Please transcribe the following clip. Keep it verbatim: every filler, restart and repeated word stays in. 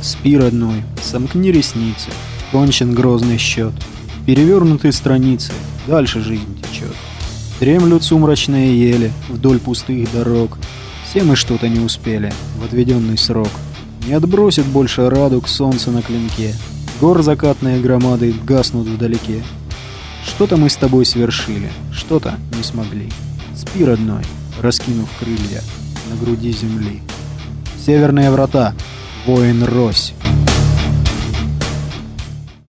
Спи, родной, сомкни ресницы, кончен грозный счет. Перевернутые страницы, дальше жизнь течет. Дремлют сумрачные ели вдоль пустых дорог. Все мы что-то не успели в отведенный срок. Не отбросит больше радуг солнце на клинке. Гор закатные громады гаснут вдалеке. Что-то мы с тобой свершили, что-то не смогли. Спи, родной, раскинув крылья на груди земли. Северные врата, воин Рось.